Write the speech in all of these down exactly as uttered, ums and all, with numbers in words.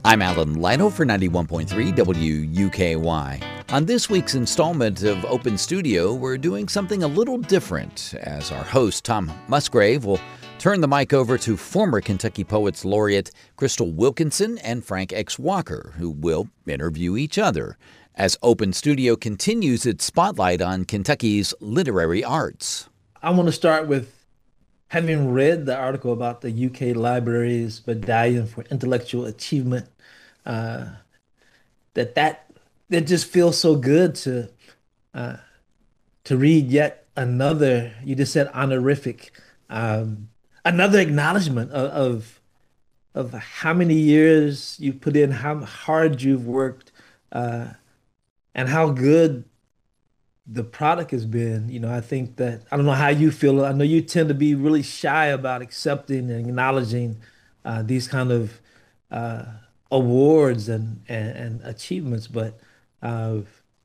I'm Alan Lino for ninety-one point three W U K Y. On this week's installment of Open Studio, we're doing something a little different, as our host, Tom Musgrave, will turn the mic over to former Kentucky Poets Laureate Crystal Wilkinson and Frank X. Walker, who will interview each other, as Open Studio continues its spotlight on Kentucky's literary arts. I want to start with having read the article about the U K Library's Medallion for Intellectual Achievement. uh, that that that just feels so good to uh, to read yet another. You just said honorific, um, another acknowledgement of, of of how many years you put in, how hard you've worked, uh, and how good the product has been. You know, I think that I don't know how you feel. I know you tend to be really shy about accepting and acknowledging uh, these kind of uh, awards and, and and achievements, but uh,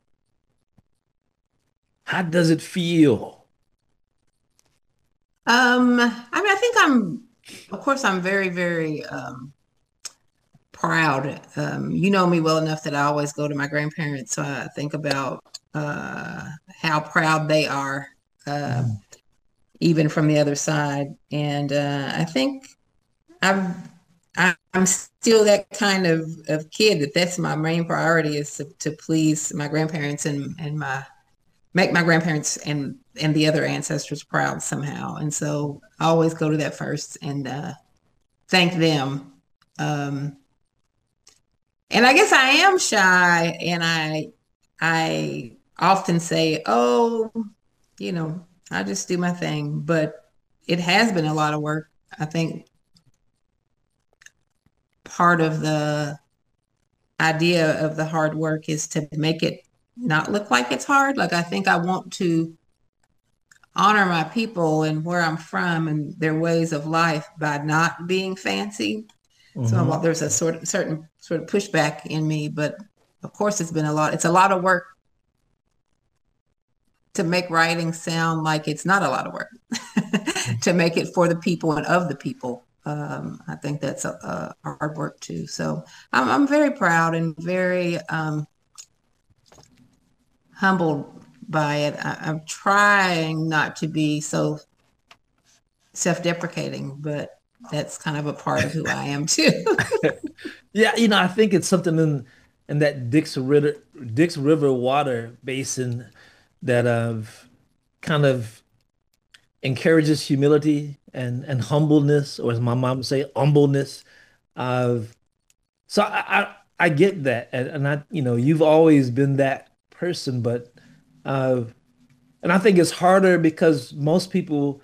how does it feel? Um, I mean, I think I'm, of course, I'm very, very um, proud. Um, you know me well enough that I always go to my grandparents, so I think about uh, how proud they are, uh, Mm. even from the other side. And uh, I think I'm, I- I'm still that kind of, of kid that that's my main priority is to, to please my grandparents and, and my make my grandparents and and the other ancestors proud somehow. And so I always go to that first and uh, thank them. Um, and I guess I am shy, and I I often say, "Oh, you know, I just do my thing." But it has been a lot of work. I think part of the idea of the hard work is to make it not look like it's hard. Like I think I want to honor my people and where I'm from and their ways of life by not being fancy. So Mhm. well, there's a sort of certain sort of pushback in me, but of course it's been a lot. It's a lot of work to make writing sound like it's not a lot of work, to make it for the people and of the people. Um, I think that's a, a hard work too. So I'm, I'm very proud and very um, humbled by it. I, I'm trying not to be so self-deprecating, but that's kind of a part of who I am too. Yeah, you know, I think it's something in in that Dix River Dix River water basin that uh, kind of encourages humility and and humbleness, or as my mom would say, humbleness. Of so I, I I get that, and, and I you know you've always been that person, but uh, and I think it's harder because most people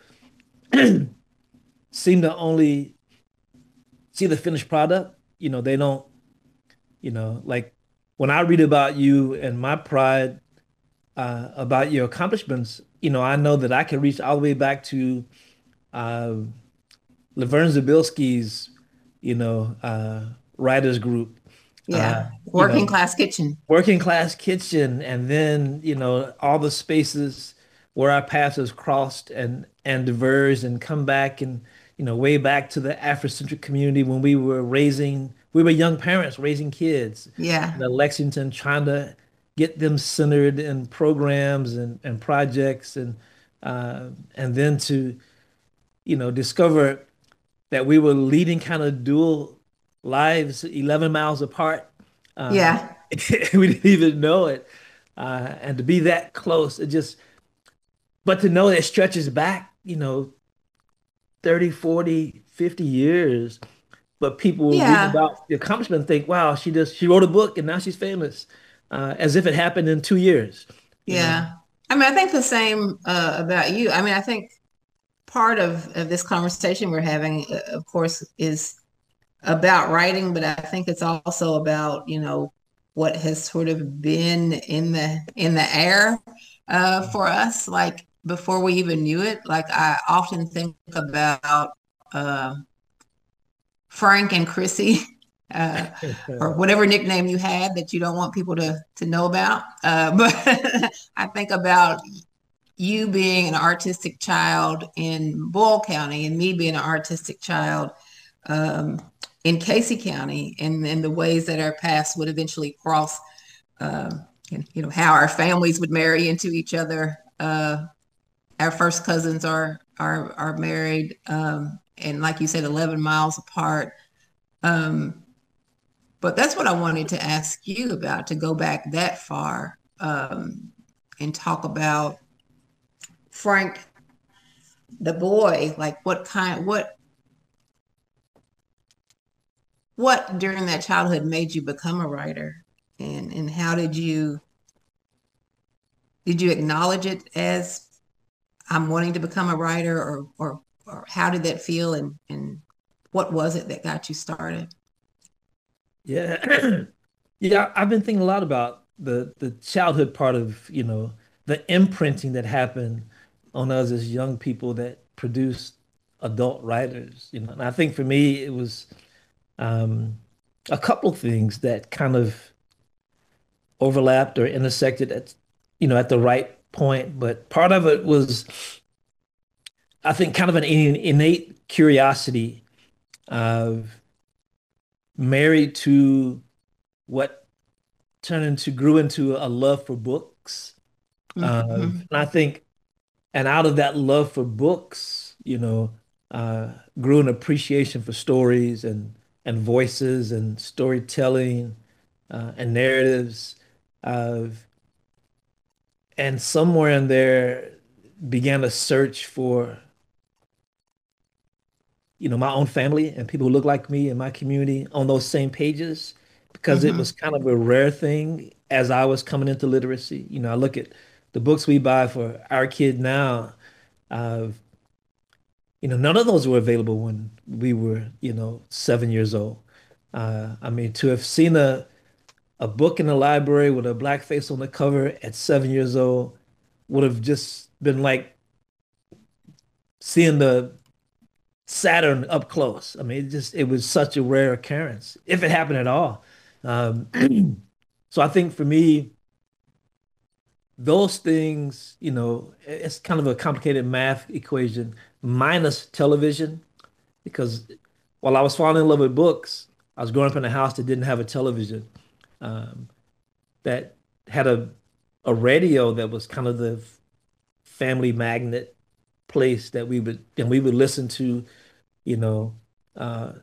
seem to only see the finished product. You know, they don't. You know, like when I read about you and my pride uh, about your accomplishments, you know, I know that I can reach all the way back to uh, Laverne Zabilski's, you know, uh, writers group, uh, Yeah, you know, working class kitchen. working class kitchen, and then, you know, all the spaces where our paths has crossed and and diverged and come back and, you know, way back to the Afrocentric community when we were raising, we were young parents raising kids Yeah, in Lexington, trying to get them centered in programs and, and projects and uh, and then to, you know, discover that we were leading kind of dual lives eleven miles apart. Uh, yeah, we didn't even know it. Uh, and to be that close, it just, but to know that it stretches back, you know, thirty, forty, fifty years. But people will read yeah, about the accomplishment and think, wow, she just, she wrote a book and now she's famous, uh, as if it happened in two years, you know? yeah. I mean, I think the same uh, about you. I mean, I think part of, of this conversation we're having, uh, of course, is about writing, but I think it's also about, you know, what has sort of been in the in the air uh, for us, like before we even knew it. Like I often think about uh, Frank and Chrissy, uh, or whatever nickname you had that you don't want people to to know about. Uh, but I think about you being an artistic child in Boyle County and me being an artistic child um, in Casey County, and, and the ways that our paths would eventually cross, um, and, you know, how our families would marry into each other. Uh, our first cousins are are are married, um, and like you said, eleven miles apart. Um, but that's what I wanted to ask you about, to go back that far, um, and talk about Frank, the boy. Like, what kind, what, what during that childhood made you become a writer, and and how did you did you acknowledge it as, I'm wanting to become a writer, or or or how did that feel, and and what was it that got you started? Yeah. Yeah, I've been thinking a lot about the the childhood part of, you know, the imprinting that happened on us as young people that produced adult writers, you know. And I think for me it was um a couple things that kind of overlapped or intersected at, you know, at the right point. But part of it was, I think, kind of an innate curiosity of married to what turned into grew into a love for books. Uh, Mm-hmm. and I think, and out of that love for books, you know, uh, grew an appreciation for stories and and voices and storytelling, uh, and narratives of, and somewhere in there began a search for, you know, my own family and people who look like me in my community on those same pages, because it Mm-hmm. was kind of a rare thing as I was coming into literacy. You know, I look at the books we buy for our kid now. Uh, you know, none of those were available when we were, you know, seven years old. Uh, I mean, to have seen a a book in the library with a black face on the cover at seven years old would have just been like seeing the Saturn up close. I mean, it just it was such a rare occurrence, if it happened at all. Um, so I think for me, those things, you know, it's kind of a complicated math equation minus television, because while I was falling in love with books, I was growing up in a house that didn't have a television, um, that had a a radio that was kind of the family magnet place that we would and we would listen to, you know, uh,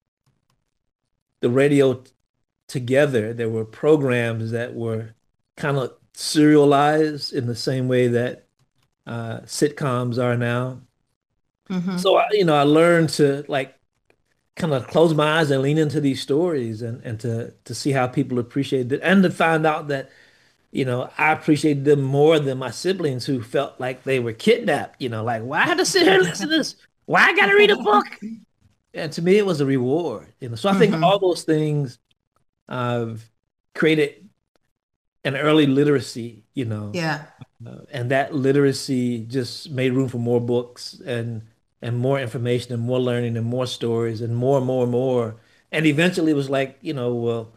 the radio t- together. There were programs that were kind of serialized in the same way that uh, sitcoms are now. Mm-hmm. So I, you know, I learned to like kind of close my eyes and lean into these stories, and and to to see how people appreciate it, and to find out that, you know, I appreciated them more than my siblings who felt like they were kidnapped. You know, like, why I had to sit here and listen to this? Why I gotta read a book? And to me, it was a reward. You know, so I think Mm-hmm. all those things uh, created an early literacy. You know, Yeah. uh, and that literacy just made room for more books and and more information and more learning and more stories and more and more and more. And eventually, it was like, you know, well,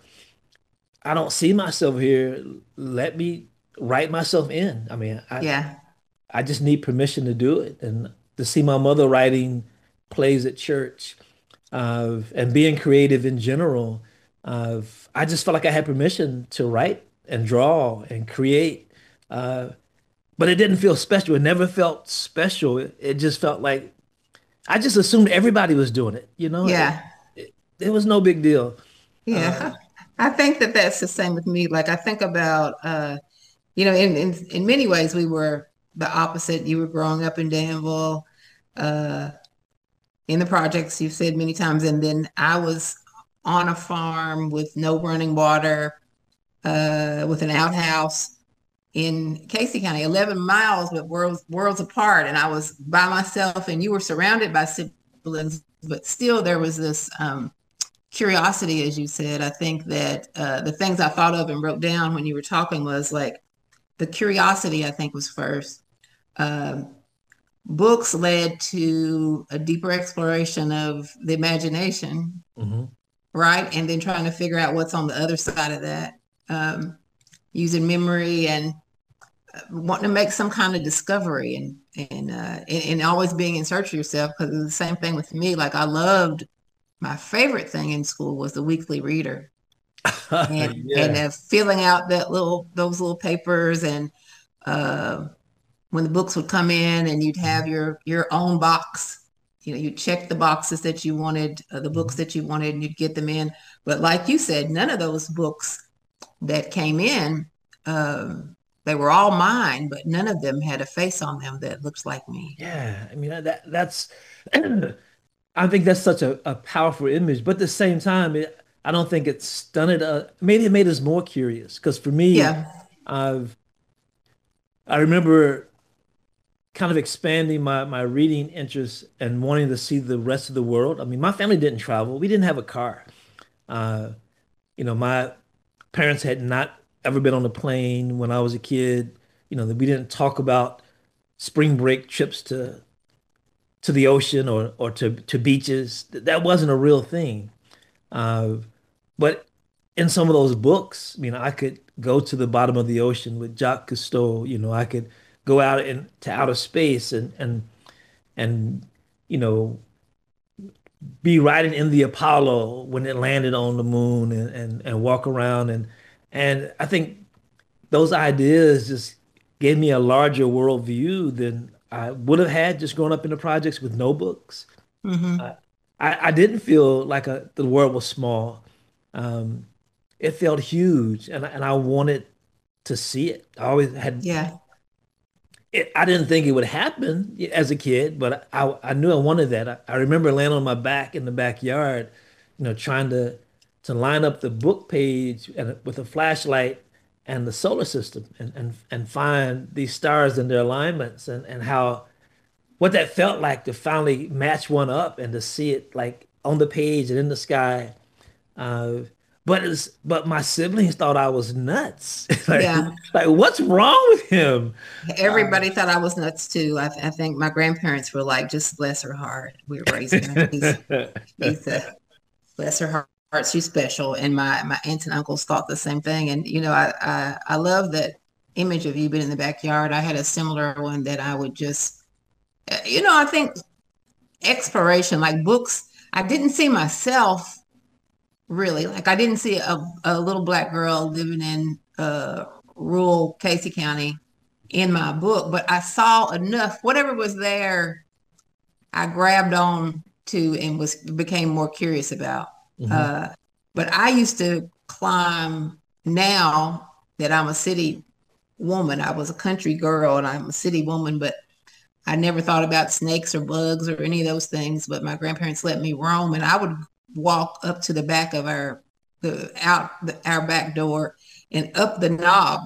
I don't see myself here. Let me write myself in. I mean, I Yeah. I just need permission to do it, and to see my mother writing plays at church, uh, and being creative in general. Uh, I just felt like I had permission to write and draw and create, uh, but it didn't feel special. It never felt special. It, it just felt like I just assumed everybody was doing it. You know, it, Yeah. it, it was no big deal. Uh, Yeah. I think that that's the same with me. Like, I think about, uh, you know, in, in in many ways we were the opposite. You were growing up in Danville, uh, in the projects, you've said many times, and then I was on a farm with no running water, uh, with an outhouse in Casey County, eleven miles, but worlds worlds apart. And I was by myself, and you were surrounded by siblings, but still there was this um, curiosity, as you said. I think that uh, the things I thought of and wrote down when you were talking was like the curiosity, I think, was first. Um, Books led to a deeper exploration of the imagination, mhm. right? And then trying to figure out what's on the other side of that, um, using memory and uh, wanting to make some kind of discovery, and and uh, and, and always being in search of yourself, because it's the same thing with me. Like, I loved my favorite thing in school was the weekly reader, and and Yeah. uh, filling out that little those little papers, and uh, when the books would come in, and you'd have your your own box. You know, you check the boxes that you wanted, uh, the books Mhm. that you wanted, and you'd get them in. But like you said, none of those books that came in, um, they were all mine, but none of them had a face on them that looks like me. Yeah. I mean, that that's I think that's such a, a powerful image, but at the same time, it, I don't think it stunned uh maybe it made us more curious. Because for me, Yeah, I've I remember kind of expanding my my reading interest and wanting to see the rest of the world. I mean, my family didn't travel. We didn't have a car. Uh, you know, my parents had not ever been on a plane when I was a kid. You know, that we didn't talk about spring break trips to to the ocean or or to to beaches. That wasn't a real thing. Uh, but in some of those books, you know, I could go to the bottom of the ocean with Jacques Cousteau. You know, I could go out into outer space and and and you know be riding in the Apollo when it landed on the moon and and, and walk around and and I think those ideas just gave me a larger worldview than I would have had just growing up in the projects with no books. hmm I, I, I didn't feel like a, the world was small. Um, it felt huge, and and I wanted to see it. I always had. yeah, It, I didn't think it would happen as a kid, but I I knew I wanted that. I, I remember laying on my back in the backyard, you know, trying to to line up the book page and with a flashlight and the solar system and and and find these stars and their alignments and and how what that felt like to finally match one up and to see it like on the page and in the sky. Uh, but it's but my siblings thought I was nuts. Like, yeah. like what's wrong with him? Uh, Everybody thought I was nuts too. I, I think my grandparents were like, just bless her heart. We were raising her. She's, she's a, bless her heart. She's special. And my, my aunts and uncles thought the same thing. And, you know, I, I, I love that image of you being in the backyard. I had a similar one that I would just, uh, you know, I think exploration, like books, I didn't see myself really. Like I didn't see a, a little black girl living in uh, rural Casey County in my book, but I saw enough, whatever was there, I grabbed on to and was became more curious about. Mhm. Uh, but I used to climb now that I'm a city woman. I was a country girl and I'm a city woman, but I never thought about snakes or bugs or any of those things. But my grandparents let me roam, and I would walk up to the back of our the out the, our back door and up the knob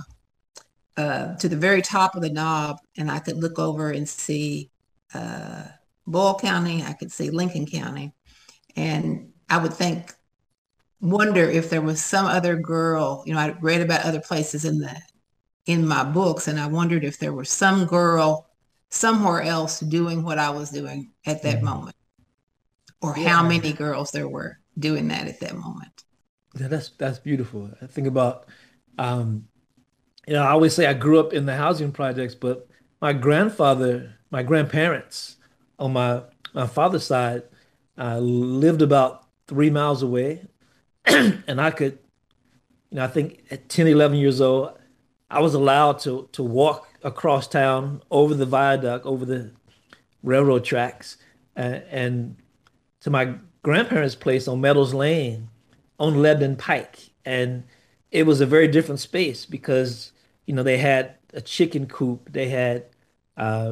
uh, to the very top of the knob, and I could look over and see uh, Boyle County. I could see Lincoln County, and I would think, wonder if there was some other girl. You know, I read about other places in the in my books, and I wondered if there was some girl somewhere else doing what I was doing at that Mhm. moment, or how Yeah. many girls there were doing that at that moment. Yeah, that's that's beautiful. I think about, um, you know, I always say I grew up in the housing projects, but my grandfather, my grandparents on my my father's side, uh, lived about three miles away, and I could, you know, I think at ten, eleven years old, I was allowed to to walk across town over the viaduct, over the railroad tracks, uh, and to my grandparents' place on Meadows Lane on Lebanon Pike. And it was a very different space because, you know, they had a chicken coop, they had uh,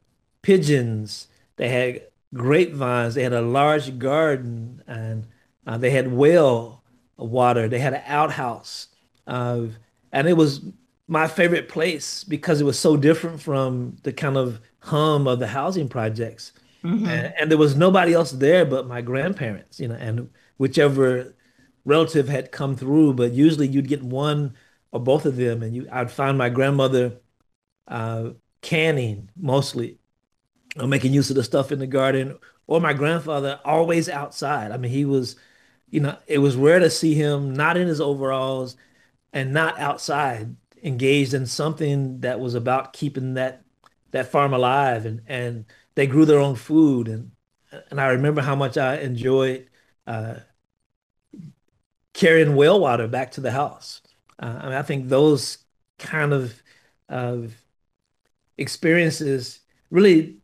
pigeons, they had grapevines, they had a large garden, and uh, they had well water, they had an outhouse. Uh, and it was my favorite place because it was so different from the kind of hum of the housing projects. And, Mm-hmm. and there was nobody else there but my grandparents, you know, and whichever relative had come through, but usually you'd get one or both of them, and you I'd find my grandmother uh, canning mostly, or making use of the stuff in the garden, or my grandfather always outside. I mean, he was, you know, it was rare to see him not in his overalls and not outside, engaged in something that was about keeping that that farm alive, and and they grew their own food, and and I remember how much I enjoyed uh, carrying well water back to the house. Uh, I mean, I think those kind of of experiences really,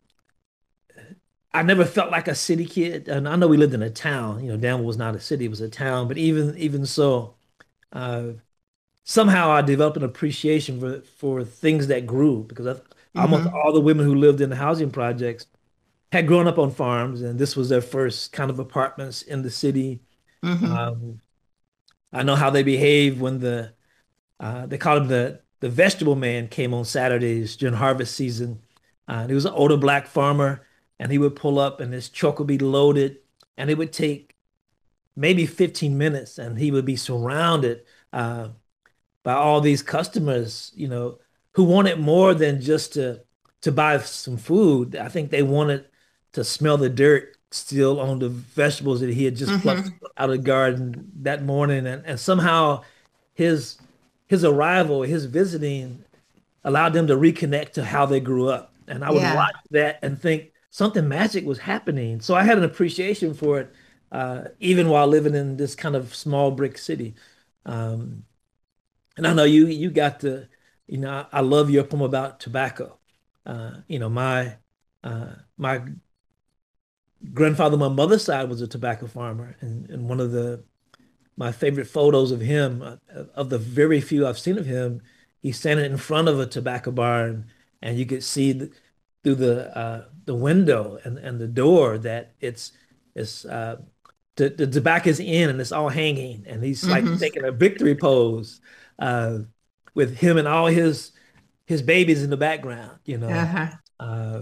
I never felt like a city kid. And I know we lived in a town. You know, Danville was not a city; it was a town. But even even so, uh, somehow I developed an appreciation for for things that grew because I, almost Hmm. all the women who lived in the housing projects had grown up on farms, and this was their first kind of apartments in the city. Hmm. Um, I know how they behaved when the uh, they called him the the vegetable man came on Saturdays during harvest season. Uh, and he was an older black farmer, and he would pull up, and his truck would be loaded, and it would take maybe fifteen minutes, and he would be surrounded uh, by all these customers, you know, who wanted more than just to to buy some food. I think they wanted to smell the dirt still on the vegetables that he had just plucked Hmm. out of the garden that morning, and, and somehow his his arrival, his visiting allowed them to reconnect to how they grew up. And I would Yeah. watch that and think something magic was happening. So I had an appreciation for it, uh, even while living in this kind of small brick city. Um, and I know you you got to, you know, I, I love your poem about tobacco. Uh, you know, my uh, my grandfather, on my mother's side, was a tobacco farmer, and, and one of the my favorite photos of him, uh, of the very few I've seen of him, he's standing in front of a tobacco barn, and you could see the, through the uh, the window and, and the door that it's it's uh, the, the tobacco's in and it's all hanging, and he's like Hmm. taking a victory pose uh, with him and all his his babies in the background, you know. Uh-huh. Uh,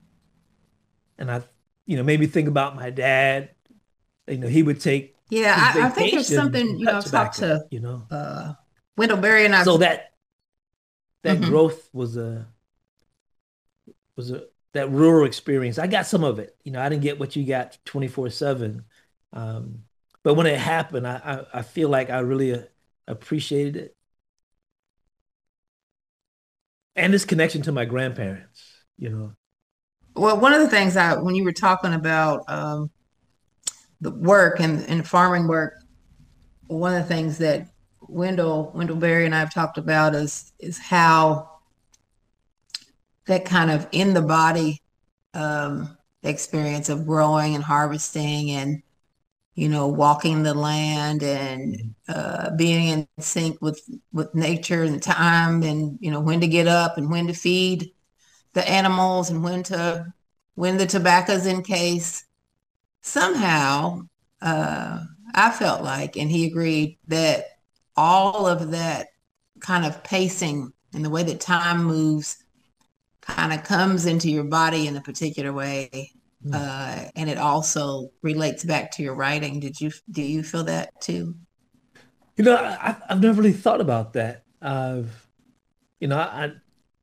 and I, you know, made me think about my dad. You know, he would take Yeah, his I, I think there's vacations something, and you know, cut I've talked tobacco, to you know. uh Wendell Berry and I've So that that hmm growth was a was a that rural experience. I got some of it. You know, I didn't get what you got twenty-four seven. Um, but when it happened, I, I I feel like I really uh, appreciated it. And this connection to my grandparents, you know. well, one of the things I when you were talking about um the work and, and farming work, one of the things that Wendell Wendell Berry and I have talked about is is how that kind of in the body um experience of growing and harvesting and you know, walking the land and Mhm. uh, being in sync with with nature and time, and you know when to get up and when to feed the animals and when to when the tobacco's in case. Somehow, uh, I felt like, and he agreed that all of that kind of pacing and the way that time moves kind of comes into your body in a particular way. Hmm. Uh, and it also relates back to your writing. Did you do you feel that too? You know, I, I've never really thought about that. Uh, you know, I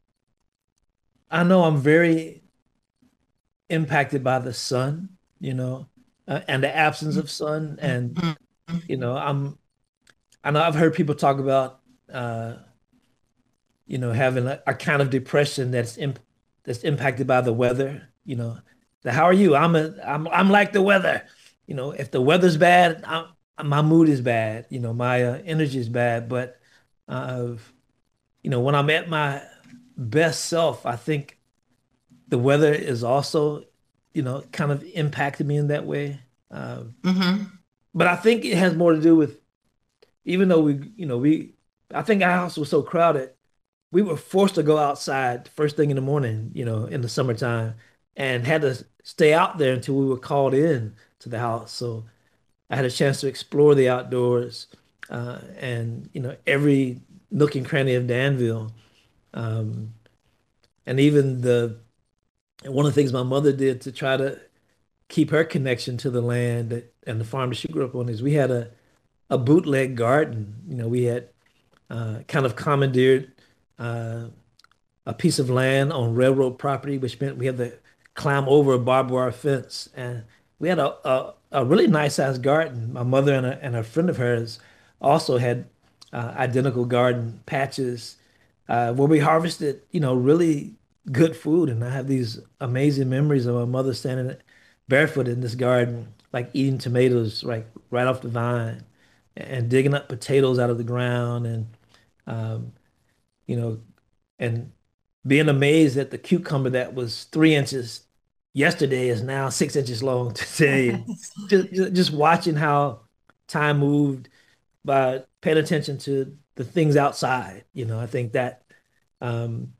I know I'm very impacted by the sun, you know, uh, and the absence of sun. And, Mhm. you know, I'm, I know I've heard people talk about, uh, you know, having a, a kind of depression that's imp that's impacted by the weather, you know. So how are you? I'm a, I'm, I'm like the weather. You know, if the weather's bad, I'm, my mood is bad, you know, my uh, energy is bad. But, uh, you know, when I'm at my best self, I think the weather is also, you know, kind of impacted me in that way. Um, Hmm. but I think it has more to do with, even though we, you know, we, I think our house was so crowded, we were forced to go outside first thing in the morning, you know, in the summertime, and had to stay out there until we were called in to the house. So I had a chance to explore the outdoors, uh, and, you know, every nook and cranny of Danville. Um, and even the, one of the things my mother did to try to keep her connection to the land that, and the farm that she grew up on is we had a, a bootleg garden. You know, we had uh, kind of commandeered uh, a piece of land on railroad property, which meant we had to climb over a barbed wire fence. And we had a, a, a really nice sized garden. My mother and a, and a friend of hers also had uh, identical garden patches uh, where we harvested, you know, really good food. And I have these amazing memories of my mother standing barefoot in this garden like eating tomatoes right right off the vine and digging up potatoes out of the ground and um, you know, and being amazed that the cucumber that was three inches yesterday is now six inches long today. Just, just just watching how time moved by paying attention to the things outside. You know, I think that um,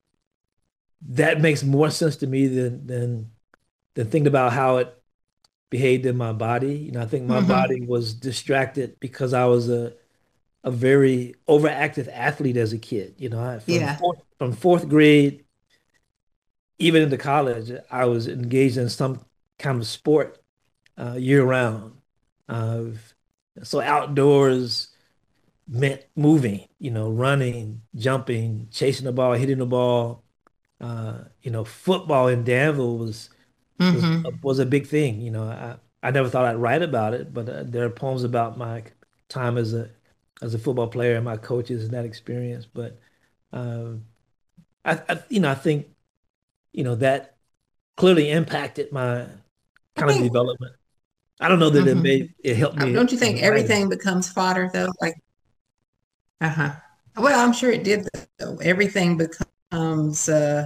that makes more sense to me than than than thinking about how it behaved in my body. You know, I think my Hmm. body was distracted because I was a a very overactive athlete as a kid. You know, I, from Yeah. fourth, from fourth grade even into college, I was engaged in some kind of sport uh, year round. Uh, so outdoors meant moving, you know, running, jumping, chasing the ball, hitting the ball. Uh, you know, football in Danville was was Hmm. was a big thing. You know, I I never thought I'd write about it, but uh, there are poems about my time as a as a football player and my coaches and that experience. But um, I, I you know I think you know that clearly impacted my I kind of think, development. I don't know that it hmm made it helped me don't you as a think writer. everything becomes fodder though? Like, uh-huh. Well, I'm sure it did though. Everything becomes uh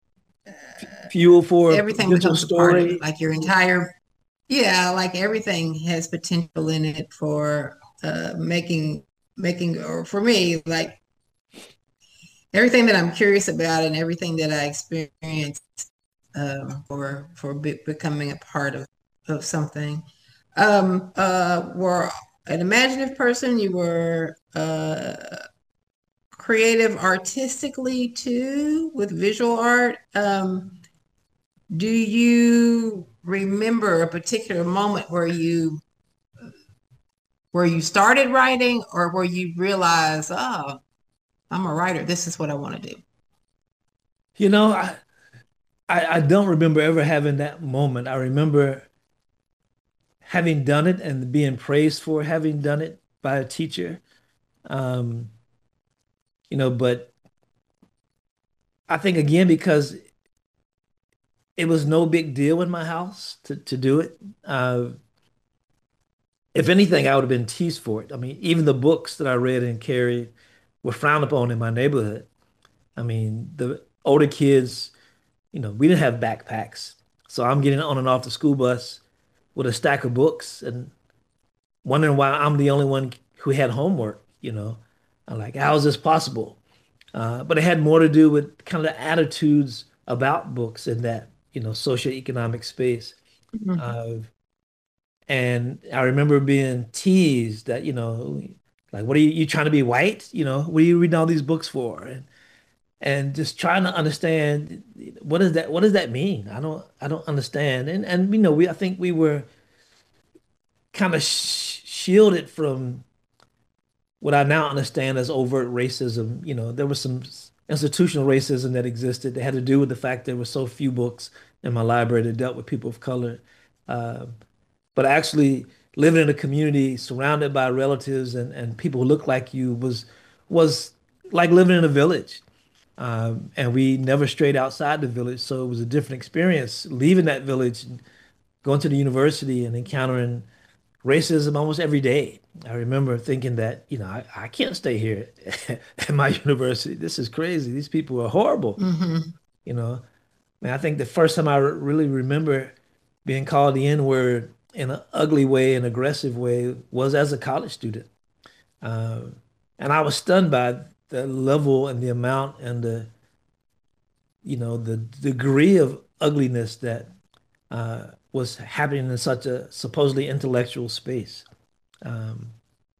Fuel for a everything potential becomes a part of it. story. Like your entire, yeah, like everything has potential in it for uh making making or for me, like everything that I'm curious about and everything that I experience um for for be becoming a part of of something. Um uh were an imaginative person, you were uh creative artistically too with visual art. Um, do you remember a particular moment where you where you started writing or where you realized, oh, I'm a writer. This is what I want to do. You know, I, I I don't remember ever having that moment. I remember having done it and being praised for having done it by a teacher. Um, you know, but I think again because it was no big deal in my house to to do it. Uh, if anything, I would have been teased for it. I mean, even the books that I read and carried were frowned upon in my neighborhood. I mean, the older kids, you know, we didn't have backpacks. So I'm getting on and off the school bus with a stack of books and wondering why I'm the only one who had homework, you know. I'm like, how is this possible? Uh, but it had more to do with kind of the attitudes about books in that, you know, socioeconomic space. Mhm. Uh, and I remember being teased that, you know, like, what are you, you trying to be white? You know, what are you reading all these books for? And and just trying to understand what does that what does that mean? I don't I don't understand. And and you know, we I think we were kind of sh shielded from what I now understand as overt racism. You know, there was some institutional racism that existed that had to do with the fact there were so few books in my library that dealt with people of color. Uh, but actually living in a community surrounded by relatives and, and people who look like you was was like living in a village. Um, and we never strayed outside the village, so it was a different experience leaving that village, and going to the university and encountering racism almost every day. I remember thinking that, you know, I, I can't stay here at my university. This is crazy. These people are horrible, Mhm. you know. And I think the first time I really remember being called the N-word in an ugly way, an aggressive way, was as a college student. Um, and I was stunned by the level and the amount and the, you know, the degree of ugliness that uh, was happening in such a supposedly intellectual space. Um,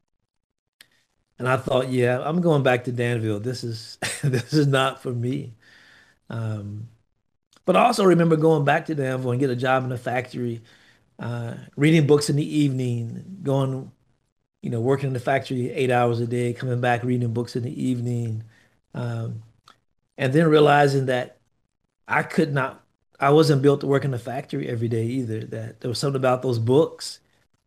and I thought, yeah, I'm going back to Danville. This is this is not for me. Um, but I also remember going back to Danville and get a job in a factory, uh, reading books in the evening, going, you know, working in the factory eight hours a day, coming back reading books in the evening, um, and then realizing that I could not, I wasn't built to work in the factory every day either. That there was something about those books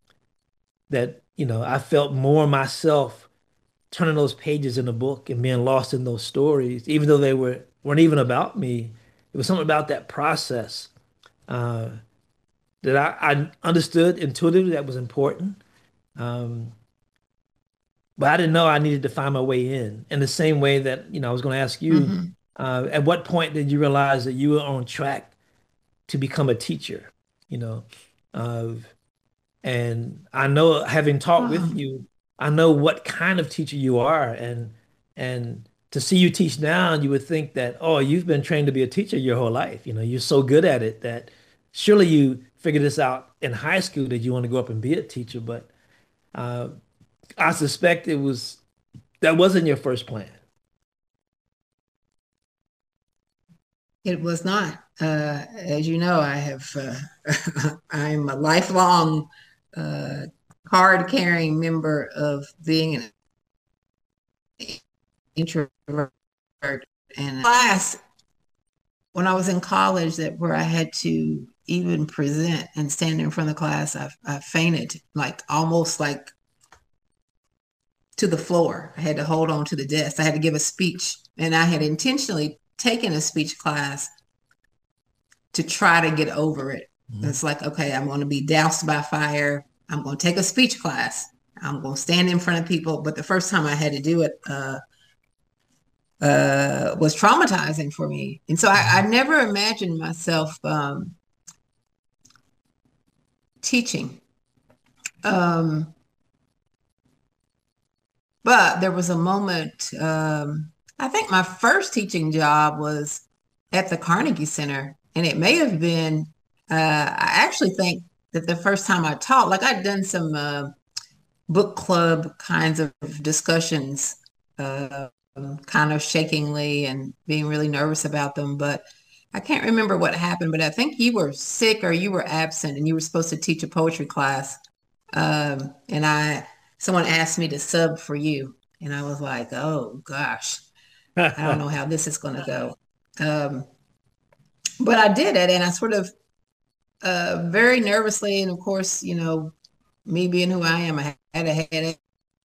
that, you know, I felt more myself turning those pages in a book and being lost in those stories, even though they were weren't even about me. It was something about that process. Uh, that I, I understood intuitively that was important. Um, but I didn't know I needed to find my way in. In the same way that, you know, I was going to ask you, Hmm. uh, at what point did you realize that you were on track to become a teacher? You know, uh, and I know having taught with Wow. you, I know what kind of teacher you are, and and to see you teach now, you would think that, oh, you've been trained to be a teacher your whole life. You know, you're so good at it that surely you figured this out in high school that you want to go up and be a teacher. But uh, I suspect it was that wasn't your first plan. It was not. Uh, as you know, I have, uh, I'm a lifelong uh, card carrying member of being an introvert. And class, when I was in college, that where I had to even present and stand in front of the class, I, I fainted, like almost like to the floor. I had to hold on to the desk. I had to give a speech, and I had intentionally taken a speech class to try to get over it. Mhm. It's like, okay, I'm going to be doused by fire. I'm going to take a speech class. I'm going to stand in front of people. But the first time I had to do it uh, uh, was traumatizing for me. And so I, I never imagined myself um, teaching. Um, but there was a moment, um, I think my first teaching job was at the Carnegie Center. And it may have been, uh, I actually think that the first time I taught, like I'd done some uh, book club kinds of discussions, uh, kind of shakingly and being really nervous about them. But I can't remember what happened, but I think you were sick or you were absent and you were supposed to teach a poetry class. Um, and I, someone asked me to sub for you. And I was like, oh gosh, I don't know how this is going to go. Um, but I did it, and I sort of uh, very nervously, and of course, you know, me being who I am, I had a headache.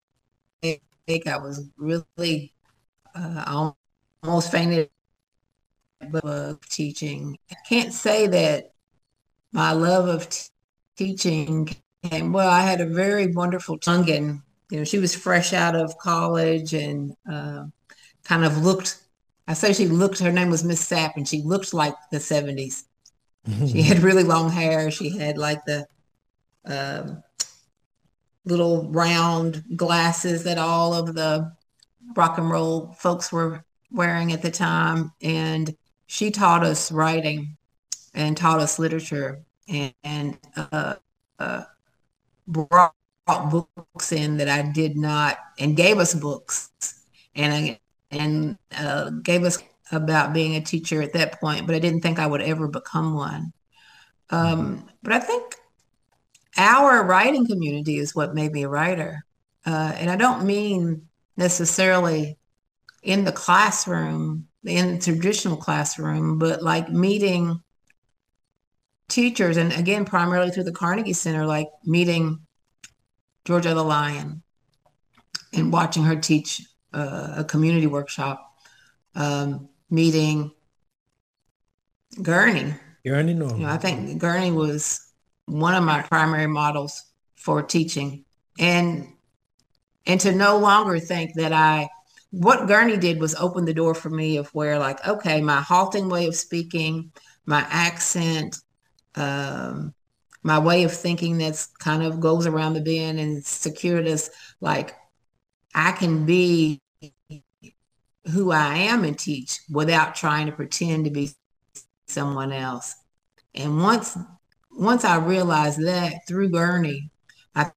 I was really uh, almost fainted of teaching. I can't say that my love of t- teaching came, well, I had a very wonderful tongue, and you know, she was fresh out of college and uh, kind of looked, I say she looked, her name was Miss Sapp, and she looked like the seventies. She had really long hair. She had like the um, little round glasses that all of the rock and roll folks were wearing at the time. And she taught us writing and taught us literature and, and uh, uh, brought, brought books in that I did not, and gave us books and and uh, gave us about being a teacher at that point, but I didn't think I would ever become one. Um, but I think our writing community is what made me a writer. Uh, and I don't mean necessarily in the classroom, in the traditional classroom, but like meeting teachers, and again, primarily through the Carnegie Center, like meeting Georgia the Lion and watching her teach uh, a community workshop, um, meeting Gurney. Gurney You know, I Norman. think Gurney was one of my primary models for teaching. And and to no longer think that I, what Gurney did was open the door for me of where like, okay, my halting way of speaking, my accent, um, my way of thinking that's kind of goes around the bend and circuitous, like I can be who I am and teach without trying to pretend to be someone else. And once once I realized that through Gurney, I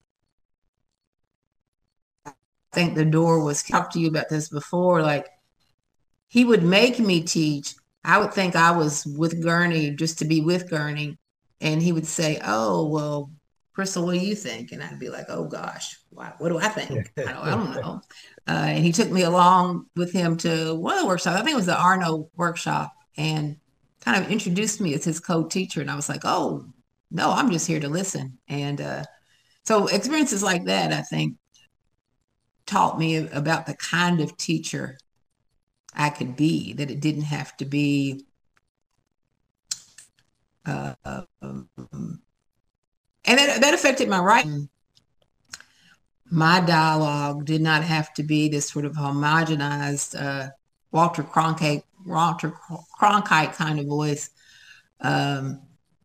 think the door was, talked to you about this before, like he would make me teach. I would think I was with Gurney just to be with Gurney. And he would say, oh, well, Crystal, what do you think? And I'd be like, oh gosh, what, what do I think? I don't, I don't know. Uh, and he took me along with him to one of the workshops. I think it was the Arno workshop, and kind of introduced me as his co-teacher. And I was like, oh, no, I'm just here to listen. And uh, so experiences like that, I think, taught me about the kind of teacher I could be, that it didn't have to be Uh, um, and that, that affected my writing. My dialogue did not have to be this sort of homogenized uh, Walter Cronkite, Walter Cronkite kind of voice, um,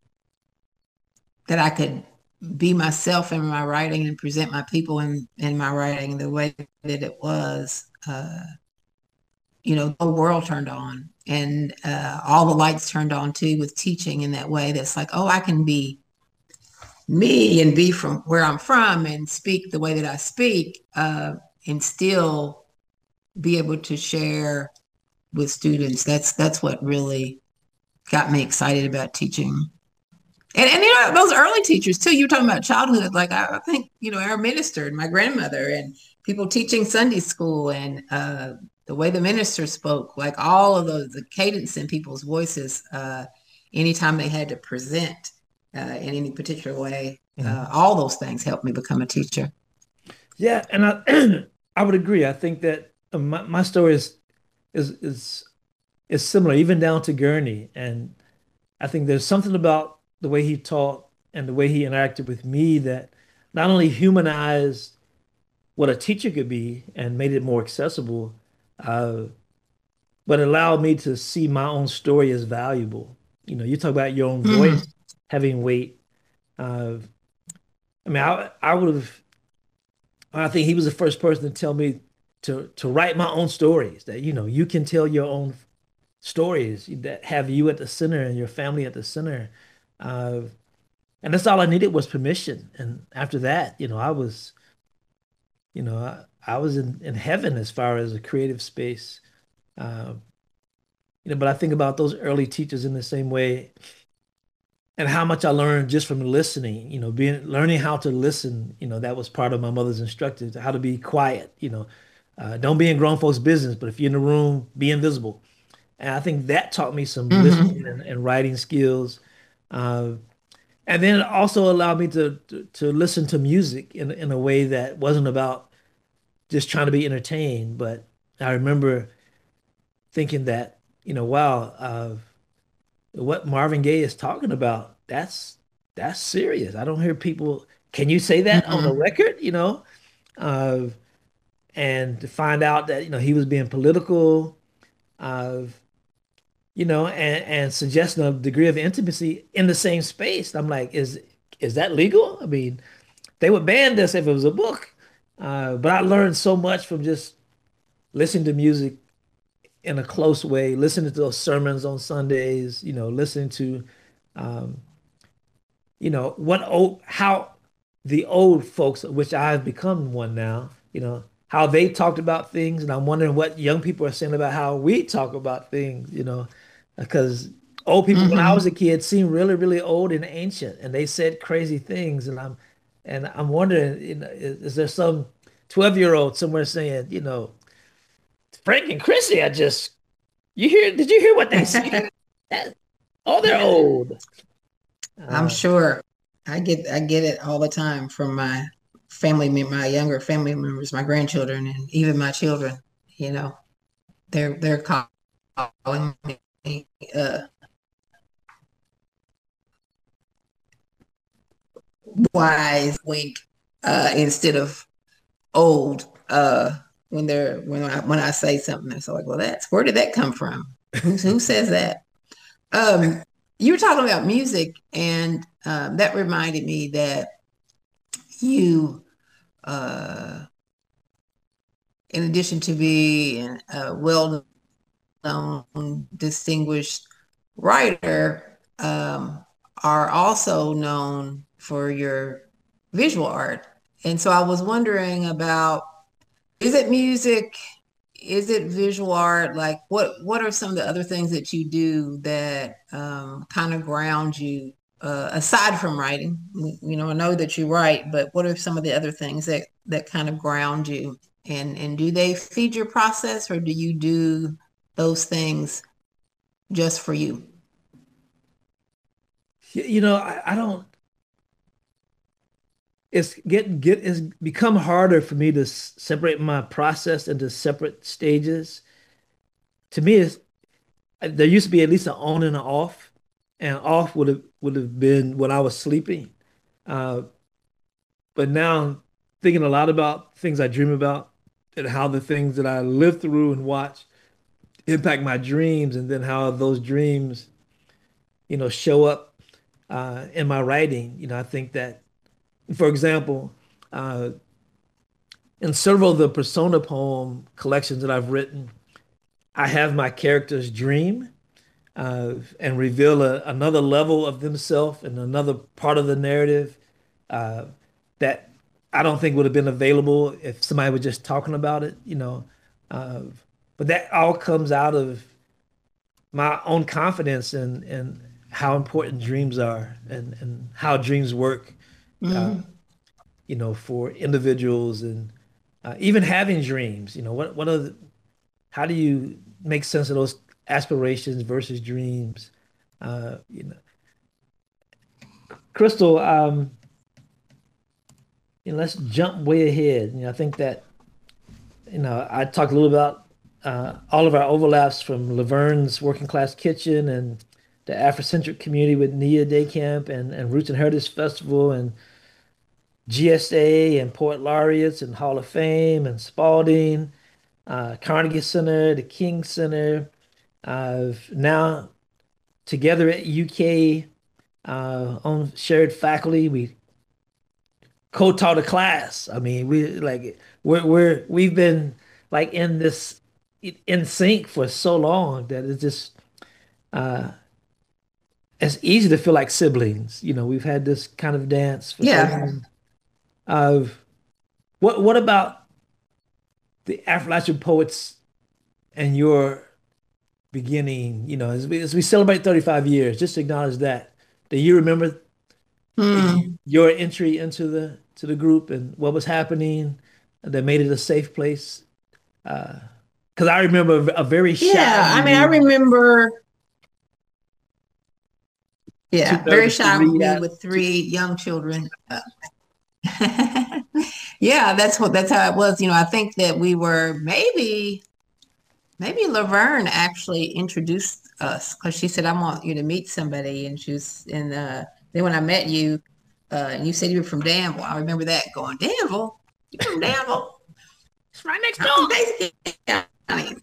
that I could be myself in my writing and present my people in, in my writing the way that it was. Uh, you know, the world turned on, and uh, all the lights turned on too with teaching in that way. That's like, oh, I can be me and be from where I'm from and speak the way that I speak, uh, and still be able to share with students. That's that's what really got me excited about teaching. And, and you know, those early teachers too, you were talking about childhood. Like I, I think, you know, our minister and my grandmother and people teaching Sunday school, and uh, the way the minister spoke, like all of those, the cadence in people's voices, uh, anytime they had to present uh, in any particular way, uh, mm-hmm. all those things helped me become a teacher. Yeah, and I I would agree. I think that my, my story is is is is similar, even down to Gurney. And I think there's something about the way he taught and the way he interacted with me that not only humanized what a teacher could be and made it more accessible, uh, but allowed me to see my own story as valuable. You know, you talk about your own voice mm. having weight. Uh, I mean, I, I would have, I think he was the first person to tell me to, to write my own stories, that, you know, you can tell your own stories that have you at the center and your family at the center. Uh, and that's all I needed was permission. And after that, you know, I was, you know, I, I was in, in heaven as far as a creative space. Uh, you know, but I think about those early teachers in the same way, and how much I learned just from listening, you know, being, learning how to listen. You know, that was part of my mother's instructions, how to be quiet, you know, uh, don't be in grown folks' business, but if you're in the room, be invisible. And I think that taught me some mm-hmm. listening and, and writing skills. Uh, and then it also allowed me to, to, to listen to music in, in a way that wasn't about just trying to be entertained. But I remember thinking that, you know, wow, uh, what Marvin Gaye is talking about, that's that's serious. I don't hear people, can you say that mm-hmm. on a record, you know? Uh, and to find out that, you know, he was being political, uh, you know, and, and suggesting a degree of intimacy in the same space. I'm like, is is that legal? I mean, they would ban this if it was a book. Uh, but I learned so much from just listening to music in a close way, listening to those sermons on Sundays, you know, listening to, um, you know, what old, how the old folks, which I've become one now, you know, how they talked about things. And I'm wondering what young people are saying about how we talk about things, you know, because old people, mm-hmm. when I was a kid, seemed really, really old and ancient, and they said crazy things. And I'm, and I'm wondering, you know, is, is there some twelve year old somewhere saying, you know, Frank and Chrissy, I just, you hear, did you hear what they said? Oh, they're old. I'm uh, sure. I get, I get it all the time from my family, my younger family members, my grandchildren, and even my children. You know, they're they're calling me uh, wise, wink, uh, instead of old. Uh, when they're when I when I say something, they're so like, well, that's, where did that come from? Who, who says that? Um, you were talking about music, and um, that reminded me that you, uh, in addition to being a well-known, distinguished writer, um, are also known for your visual art. And so I was wondering about, is it music? Is it visual art? Like, what what are some of the other things that you do that um, kind of ground you, uh, aside from writing? You know, I know that you write, but what are some of the other things that that kind of ground you? And and do they feed your process, or do you do those things just for you? You know, I, I don't. It's getting get it's become harder for me to s- separate my process into separate stages. To me, it's, there used to be at least an on and an off, and off would have would have been when I was sleeping. Uh, but now thinking a lot about things I dream about and how the things that I live through and watch impact my dreams, and then how those dreams, you know, show up uh, in my writing. You know, I think that, for example, uh, in several of the Persona poem collections that I've written, I have my characters dream uh, and reveal a, another level of themselves and another part of the narrative uh, that I don't think would have been available if somebody was just talking about it, you know. Uh, but that all comes out of my own confidence in, in how important dreams are, and, and how dreams work, uh, Mhm. you know, for individuals, and uh, even having dreams, you know, what, what are the, how do you make sense of those aspirations versus dreams? Uh, you know, Crystal, um, you know, let's jump way ahead. You know, I think that, you know, I talked a little about uh, all of our overlaps from Laverne's Working Class Kitchen and the Afrocentric community with Nia Day Camp and, and Roots and Heritage Festival and G S A and Poet Laureates and Hall of Fame and Spalding, uh, Carnegie Center, the King Center. Uh, now together at U K uh, on shared faculty, we co-taught a class. I mean, we like we're we're we've been like in this in sync for so long that it's just uh it's easy to feel like siblings. You know, we've had this kind of dance for so Yeah. long. Of what what about the Appalachian poets and your beginning, you know, as we as we celebrate thirty-five years, just acknowledge that. Do you remember Hmm. your entry into the to the group and what was happening that made it a safe place? Uh, because I remember a very shy Yeah. I mean, I you, remember, too yeah, very nervous to shy read me out. with To, three young children. Uh, yeah, that's what that's how it was. You know, I think that we were maybe maybe Laverne actually introduced us because she said, "I want you to meet somebody," and she was and uh, then when I met you, uh, and you said you were from Danville. I remember that going, Danville, you from Danville? it's right next I'm from door. Daisy County.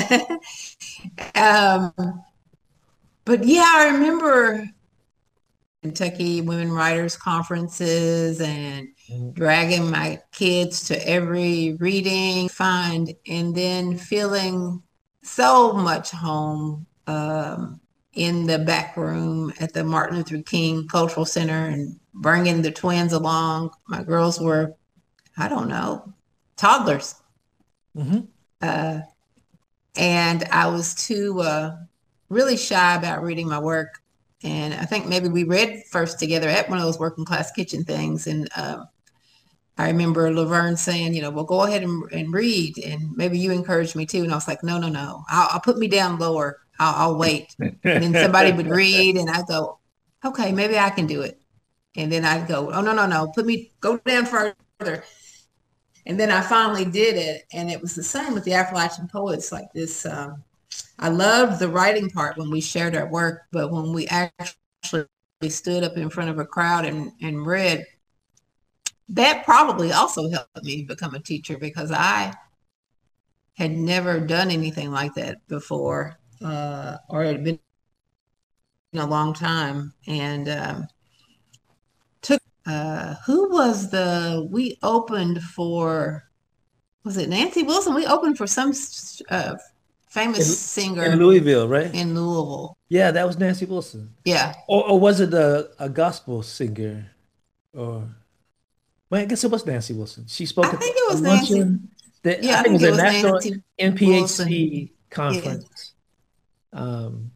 um, but yeah, I remember Kentucky Women Writers Conferences and Mhm. dragging my kids to every reading find, and then feeling so much home um, in the back room at the Martin Luther King Cultural Center and bringing the twins along. My girls were, I don't know, toddlers. Mhm. Uh, and I was too uh, really shy about reading my work. And I think maybe we read first together at one of those working class kitchen things. And um, I remember Laverne saying, you know, well, go ahead and, and read, and maybe you encouraged me too. And I was like, no, no, no, I'll, I'll put me down lower. I'll, I'll wait. And then somebody would read, and I go, okay, maybe I can do it. And then I'd go, oh no, no, no, put me go down further. And then I finally did it, and it was the same with the Appalachian poets. Like this, um, I loved the writing part when we shared our work, but when we actually stood up in front of a crowd and, and read, that probably also helped me become a teacher because I had never done anything like that before, uh, or it had been a long time. And um, took, uh, who was the, we opened for, was it Nancy Wilson? We opened for some uh, famous in, in singer Louisville, right? in Louisville. Yeah, that was Nancy Wilson. Yeah, Or, or was it a, a gospel singer? Or well, I guess it was Nancy Wilson. She I spoke at the, think it a was Nancy. luncheon that I Yeah, I think it think was it a was National Nancy Wilson. N P H C Yeah. conference. Um,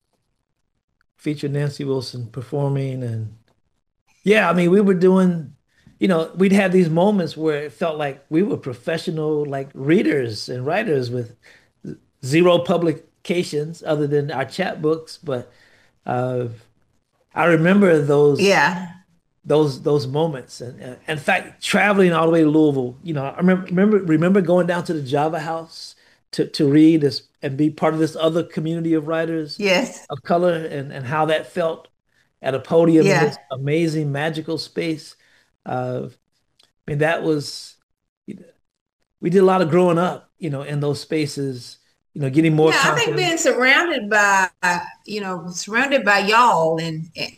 featured Nancy Wilson performing, and yeah, I mean, we were doing, you know, we'd have these moments where it felt like we were professional, like readers and writers with zero publications other than our chapbooks. But uh, I remember those Yeah. those those moments, and, and in fact, traveling all the way to Louisville. You know, I remember remember remember going down to the Java House to to read this and be part of this other community of writers Yes. of color, and and how that felt at a podium in Yeah. this amazing magical space. Uh, I mean, that was we did a lot of growing up, you know, in those spaces, you know, getting more Yeah, I think confident. being surrounded by, you know, surrounded by y'all and, and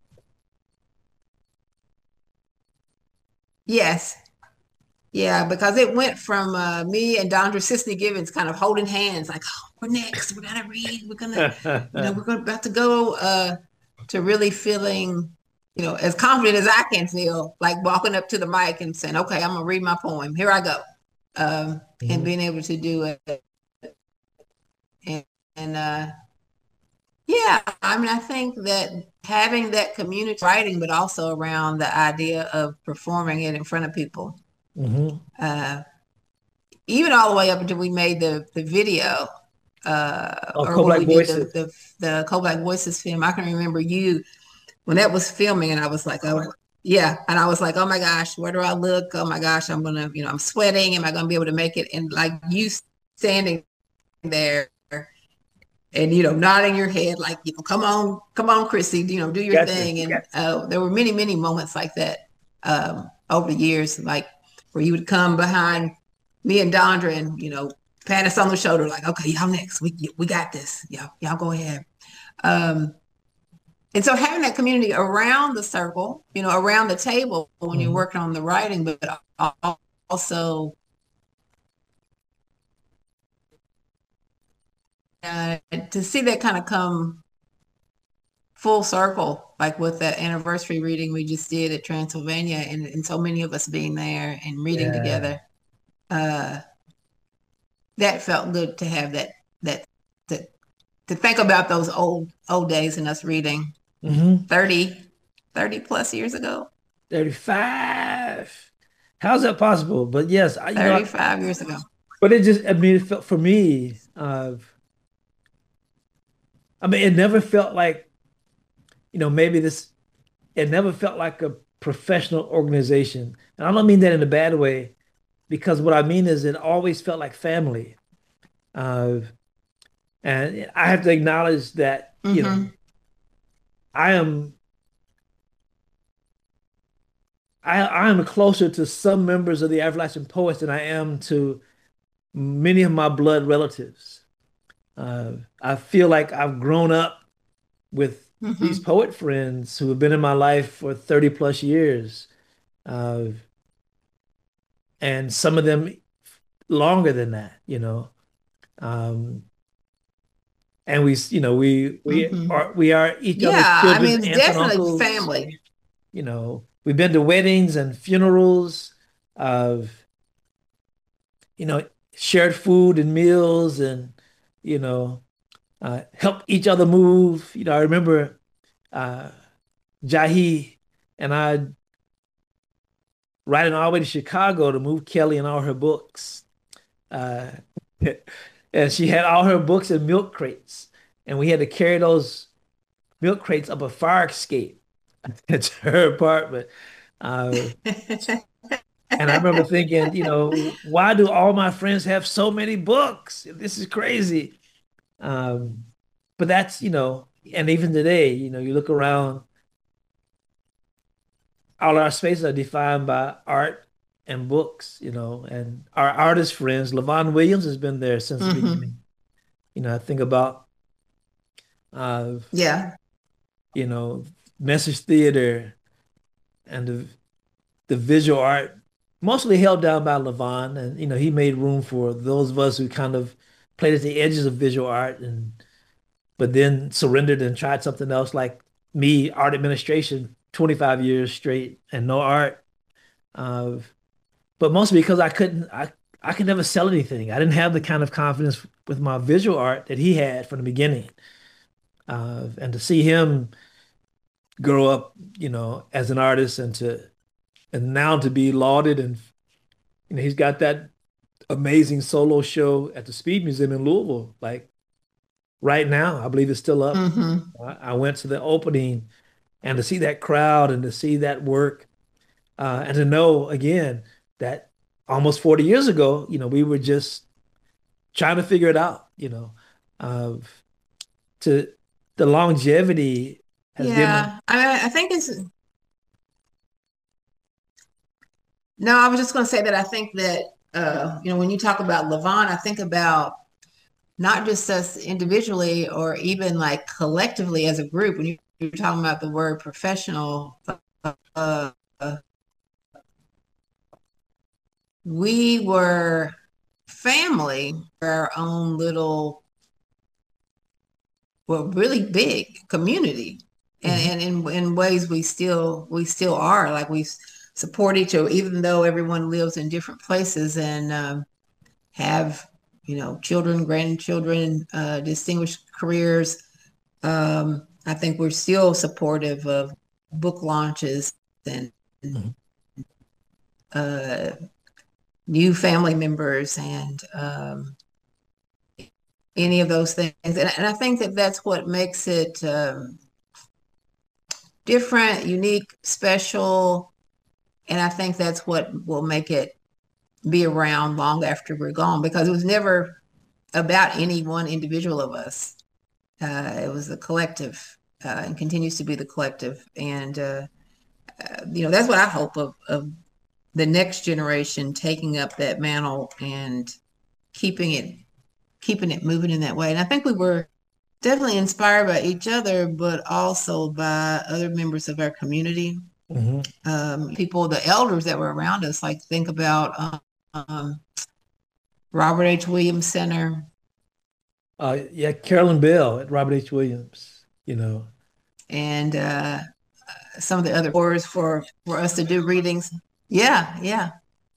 yes. Yeah, because it went from uh, me and Dondra Sisney Gibbons kind of holding hands, like, oh, we're next, we're gonna read, we're gonna, you know, we're gonna, about to go, uh, to really feeling, you know, as confident as I can feel, like walking up to the mic and saying, okay, I'm gonna read my poem. Here I go. Um, and Mhm. being able to do it. And, and uh, yeah, I mean, I think that having that community writing, but also around the idea of performing it in front of people. Mhm. Uh, even all the way up until we made the the video, uh, Oh, or when Co-Black we did the Voices. the the Co-Black Voices film. I can remember you when that was filming, and I was like, oh yeah, and I was like, oh my gosh, where do I look? Oh my gosh, I'm gonna, you know, I'm sweating. Am I gonna be able to make it? And like you standing there and you know nodding your head like, you know, come on, come on, Chrissy, you know, do your Gotcha. thing. And uh, there were many many moments like that um, over the years, like where you would come behind me and Dondra and, you know, pat us on the shoulder like, okay, y'all next, we we got this, y'all y'all go ahead. Um, and so having that community around the circle, you know, around the table when you're Mhm. working on the writing, but also uh, to see that kind of come full circle, like with that anniversary reading we just did at Transylvania, and, and so many of us being there and reading Yeah. together. Uh, that felt good to have that that to, to think about those old old days and us reading Mhm. thirty thirty plus years ago, thirty-five. How's that possible? But yes, I, you know, thirty-five years ago. but it just, I mean, it felt for me, uh, I mean, it never felt like, you know, maybe this, it never felt like a professional organization. And I don't mean that in a bad way, because what I mean is it always felt like family. Uh, and I have to acknowledge that, you know, Mm-hmm. I am I I am closer to some members of the Everlasting Poets than I am to many of my blood relatives. Uh, I feel like I've grown up with these Mm-hmm. poet friends who have been in my life for thirty plus years, uh, and some of them longer than that, you know. Um, and we, you know, we we Mm-hmm. are we are each other's Yeah, I children's mean, it's aunts and definitely uncles. family. You know, we've been to weddings and funerals of, you know, shared food and meals and, you know, uh, help each other move. You know, I remember uh, Jahi and I riding all the way to Chicago to move Kelly and all her books. Uh, and she had all her books in milk crates. And we had to carry those milk crates up a fire escape to her apartment. Uh, and I remember thinking, you know, why do all my friends have so many books? This is crazy. Um, but that's, you know, and even today, you know, you look around, all our spaces are defined by art and books, you know, and our artist friends, Levon Williams has been there since the Mm-hmm. beginning. You know, I think about, uh, Yeah. you know, Message Theater and the the visual art, mostly held down by Levon, and you know, he made room for those of us who kind of played at the edges of visual art, and but then surrendered and tried something else, like me, art administration, twenty-five years straight and no art. Uh, but mostly because I couldn't, I, I could never sell anything. I didn't have the kind of confidence with my visual art that he had from the beginning. Uh, and to see him grow up, you know, as an artist and to, and now to be lauded and, you know, he's got that amazing solo show at the Speed Museum in Louisville. Like right now, I believe it's still up. Mm-hmm. I, I went to the opening and to see that crowd and to see that work, uh, and to know again that almost forty years ago, you know, we were just trying to figure it out, you know. Uh, to the longevity has been, Yeah, I I think it's no, I was just going to say that I think that uh, you know, when you talk about Levon, I think about not just us individually or even like collectively as a group. When you, you're talking about the word professional, uh, we were family, our own little, well, really big community, mhm, and, and in in ways we still we still are. Like we support each other, even though everyone lives in different places and um, have you know children, grandchildren, uh, distinguished careers. Um, I think we're still supportive of book launches and mhm. uh, new family members and um, any of those things. And, and I think that that's what makes it um, different, unique, special. And I think that's what will make it be around long after we're gone because it was never about any one individual of us. Uh, it was the collective uh, and continues to be the collective. And, uh, uh, you know, that's what I hope of, of the next generation taking up that mantle and keeping it keeping it moving in that way. And I think we were definitely inspired by each other, but also by other members of our community, Mhm. um, people, the elders that were around us. Like think about um, um, Robert H. Williams Center Uh, yeah, Carolyn Bell at Robert H. Williams, you know. and uh, some of the other orders for for us to do readings. Yeah, yeah.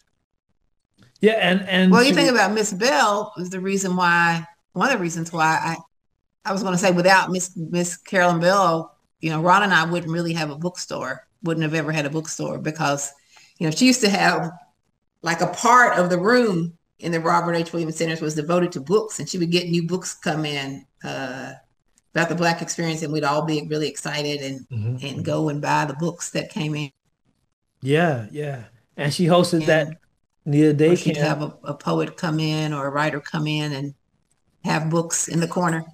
Yeah, and and Well, you think to about Miss Bell is the reason why, one of the reasons why I, I was going to say without Miss Miss Carolyn Bell, you know, Ron and I wouldn't really have a bookstore, wouldn't have ever had a bookstore because, you know, she used to have like a part of the room in the Robert H. Williams Centers was devoted to books, and she would get new books come in uh, about the Black experience, and we'd all be really excited and Mhm, and mhm. go and buy the books that came in, Yeah, yeah. And she hosted and that Nia or Day she'd camp. have a, a poet come in or a writer come in and have books in the corner.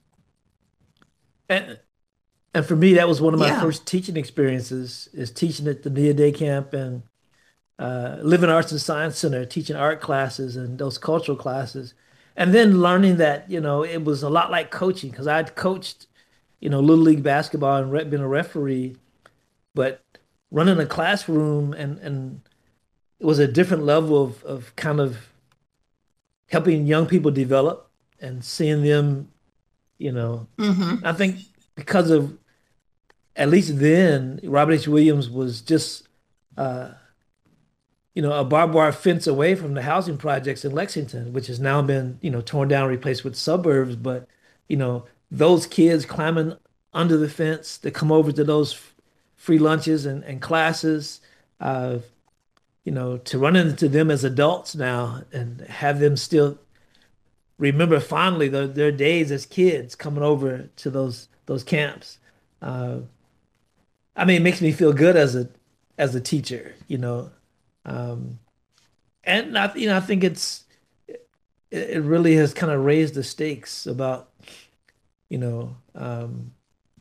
And and for me, that was one of my Yeah. first teaching experiences is teaching at the Nia Day camp and uh, Living Arts and Science Center, teaching art classes and those cultural classes. And then learning that, you know, it was a lot like coaching because I'd coached, you know, Little League basketball and re been a referee, but running a classroom and and it was a different level of of kind of helping young people develop and seeing them, you know, Mm-hmm. I think because of at least then Robert H. Williams was just uh, you know, a barbed wire fence away from the housing projects in Lexington, which has now been, you know, torn down, replaced with suburbs. But, you know, those kids climbing under the fence to come over to those f- free lunches and, and classes, uh, you know, to run into them as adults now and have them still remember fondly the, their days as kids coming over to those those camps. Uh, I mean, it makes me feel good as a as a teacher, you know. Um, and I, you know, I think it's it, it really has kind of raised the stakes about, you know, um,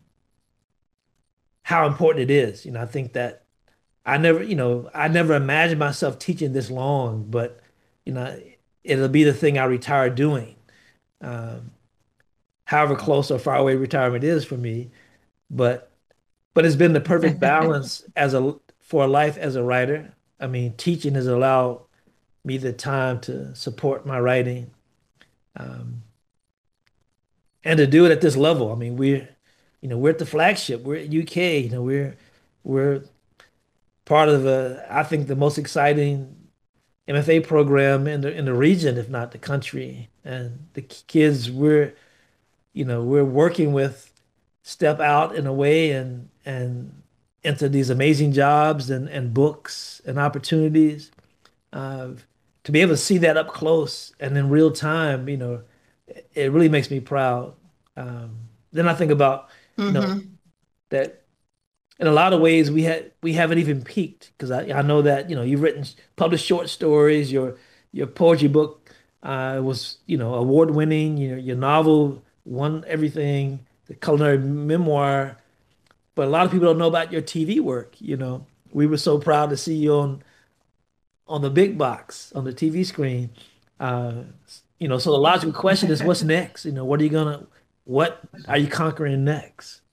how important it is. You know, I think that I never, you know, I never imagined myself teaching this long, but you know, it'll be the thing I retire doing. Um, however close or far away retirement is for me, but but it's been the perfect balance as a for a life as a writer. I mean, teaching has allowed me the time to support my writing. Um, and to do it at this level. I mean, we're, you know, we're at the flagship. We're at U K. You know, we're we're part of the, I think, the most exciting M F A program in the in the region, if not the country. And the kids we're, you know, we're working with step out in a way and and into these amazing jobs and and books and opportunities. Uh, to be able to see that up close and in real time, you know, it really makes me proud. Um, then I think about, you know, Mm-hmm. that in a lot of ways we had we haven't even peaked because I, I know that, you know, you've written published short stories, your your poetry book Uh, it was, you know, award winning. You know, your novel won everything, the culinary memoir. But a lot of people don't know about your T V work. You know, we were so proud to see you on on the big box on the T V screen. Uh, you know, so the logical question is, what's next? You know, what are you gonna, what are you conquering next?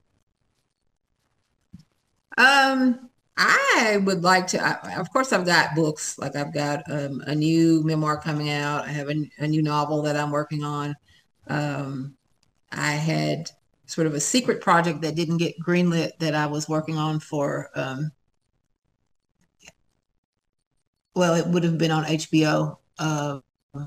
Um, I would like to, I, of course, I've got books. Like I've got um, a new memoir coming out. I have a, a new novel that I'm working on. Um, I had sort of a secret project that didn't get greenlit that I was working on for, um, well, it would have been on H B O. Uh,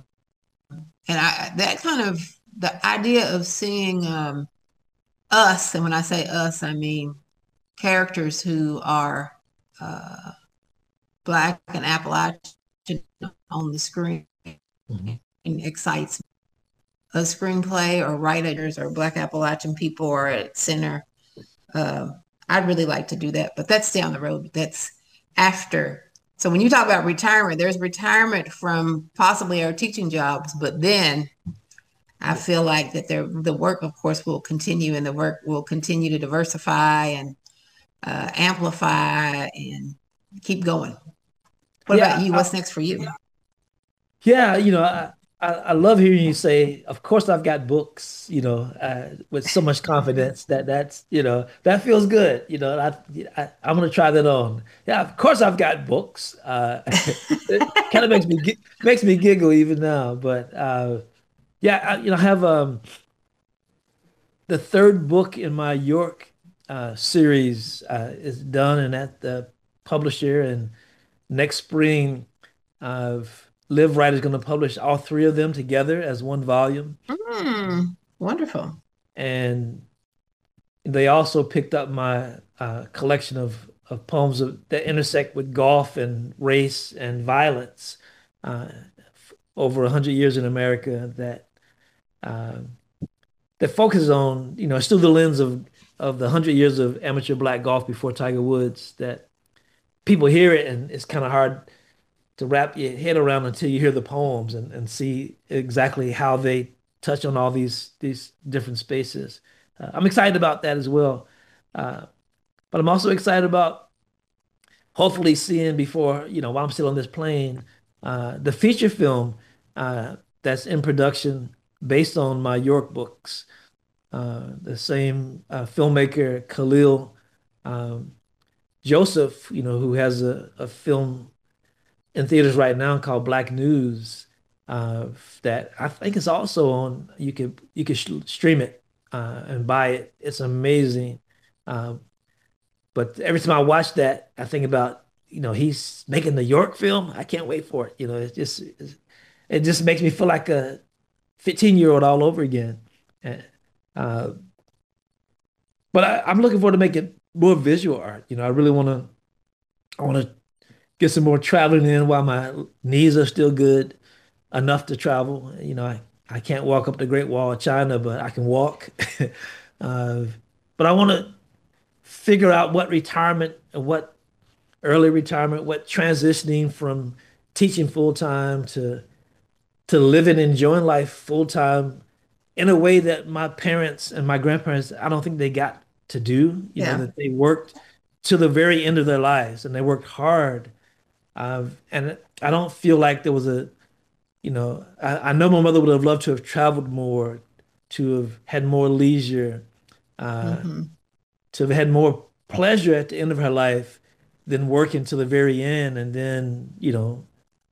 and I, that kind of, the idea of seeing um, us, and when I say us, I mean characters who are uh, Black and Appalachian on the screen Mhm. excites me. A screenplay or writers or Black Appalachian people are at center. Uh, I'd really like to do that, but that's down the road. That's after. So when you talk about retirement, there's retirement from possibly our teaching jobs, but then I feel like that there, the work, of course, will continue, and the work will continue to diversify and uh, amplify and keep going. What Yeah, about you? I, What's next for you? yeah, you know, I, I, I love hearing you say, of course I've got books, you know, uh, with so much confidence that that's, you know, that feels good. You know, I, I I'm gonna try that on. Yeah, of course I've got books. Uh, it kind of makes me gi- makes me giggle even now, but uh, yeah, I, you know, I have um the third book in my York uh, series uh, is done and at the publisher, and next spring, uh, Live Right is going to publish all three of them together as one volume. Mm, wonderful. And they also picked up my uh, collection of, of poems of, that intersect with golf and race and violence, uh, f- over a hundred years in America, that uh, that focuses on, you know, it's through the lens of of the hundred years of amateur black golf before Tiger Woods, that people hear it and it's kind of hard to wrap your head around until you hear the poems and, and see exactly how they touch on all these these different spaces. Uh, I'm excited about that as well. Uh, but I'm also excited about hopefully seeing before, you know, while I'm still on this plane, uh, the feature film uh, that's in production based on my York books. Uh, the same uh, filmmaker, Khalil um, Joseph, you know, who has a, a film in theaters right now called Black News, uh, that I think is also on. You could you could sh stream it uh, and buy it. It's amazing. Um, but every time I watch that, I think about, you know, he's making the York film. I can't wait for it. You know, it just it's, it just makes me feel like a fifteen year old all over again. And, uh, but I, I'm looking forward to making more visual art. You know, I really want to I want to get some more traveling in while my knees are still good enough to travel. You know, I, I can't walk up the Great Wall of China, but I can walk. uh, but I want to figure out what retirement, what early retirement, what transitioning from teaching full time to to living, enjoying life full time in a way that my parents and my grandparents, I don't think they got to do. You know, Yeah. that they worked to the very end of their lives and they worked hard. Uh, and I don't feel like there was a, you know, I, I know my mother would have loved to have traveled more, to have had more leisure, uh, Hmm. to have had more pleasure at the end of her life than working to the very end and then, you know,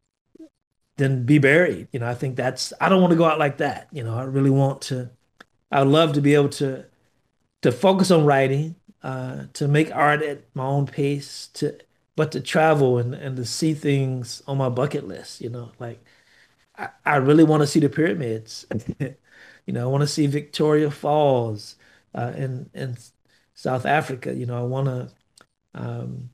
then be buried. You know, I think that's, I don't want to go out like that. You know, I really want to, I would love to be able to to focus on writing, uh, to make art at my own pace, to but to travel and, and to see things on my bucket list, you know, like I, I really want to see the pyramids. You know, I want to see Victoria Falls uh, in in South Africa. You know, I want to um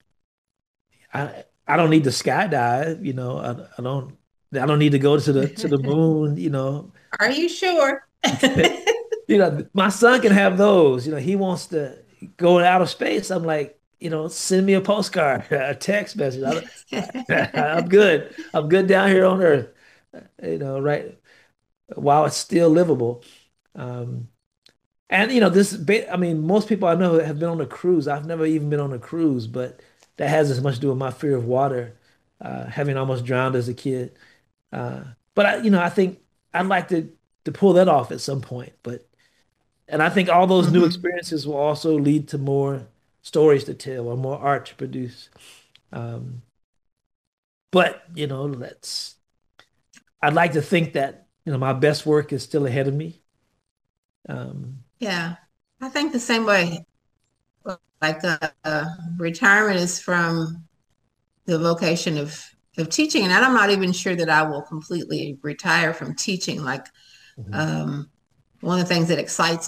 I I don't need to skydive, you know, I, I don't I don't need to go to the to the moon, you know. Are you sure? You know, my son can have those. You know, he wants to go to outer space. I'm like, you know, send me a postcard, a text message. I don't, I'm good. I'm good down here on Earth. you know, right while it's still livable. Um, and you know, this, ba- I mean, most people I know have been on a cruise. I've never even been on a cruise, but that has as much to do with my fear of water, uh, having almost drowned as a kid. Uh, but I, you know, I think I'd like to to pull that off at some point. But and I think all those new Hmm. experiences will also lead to more stories to tell or more art to produce. Um, but you know, let's. I'd like to think that you know my best work is still ahead of me. Um, Yeah, I think the same way. Like uh, uh, retirement is from the vocation of of teaching, and I'm not even sure that I will completely retire from teaching. Like mhm, um, one of the things that excites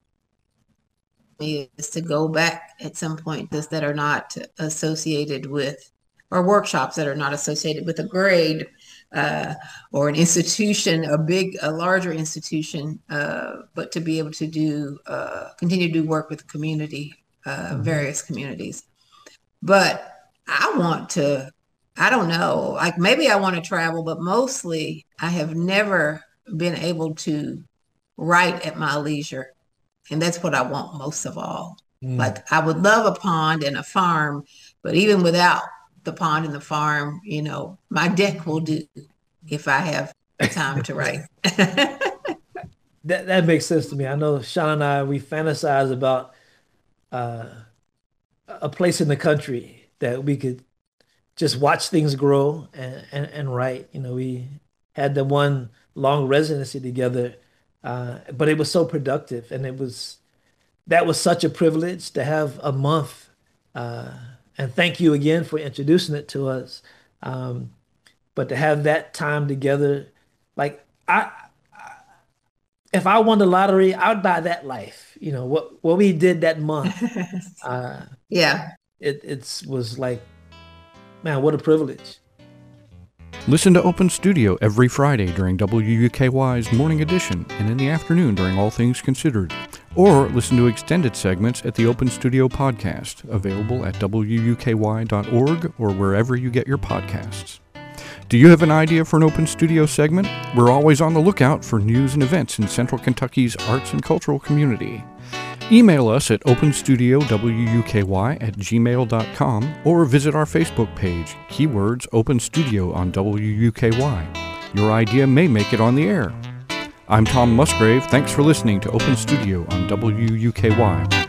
me is to go back at some point this that are not associated with, or workshops that are not associated with a grade uh, or an institution, a big, a larger institution, uh, but to be able to do, uh, continue to do work with the community, uh, mhm. various communities. But I want to, I don't know, like maybe I want to travel, but mostly I have never been able to write at my leisure. And that's what I want most of all. Mm. Like I would love a pond and a farm, but even without the pond and the farm, you know, my deck will do if I have time to write. That that makes sense to me. I know Sean and I we fantasize about uh, a place in the country that we could just watch things grow and, and, and write. You know, we had the one long residency together, uh, but it was so productive, and it was that was such a privilege to have a month. Uh, and thank you again for introducing it to us. Um, but to have that time together, like I, if I won the lottery, I would buy that life. You know what what we did that month. Uh, Yeah. it it's was like, man, what a privilege. Listen to Open Studio every Friday during W U K Y's Morning Edition and in the afternoon during All Things Considered. Or listen to extended segments at the Open Studio Podcast, available at W U K Y dot org or wherever you get your podcasts. Do you have an idea for an Open Studio segment? We're always on the lookout for news and events in Central Kentucky's arts and cultural community. Email us at openstudiowuky at gmail dot com or visit our Facebook page, keywords Open Studio on W U K Y. Your idea may make it on the air. I'm Tom Musgrave. Thanks for listening to Open Studio on W U K Y.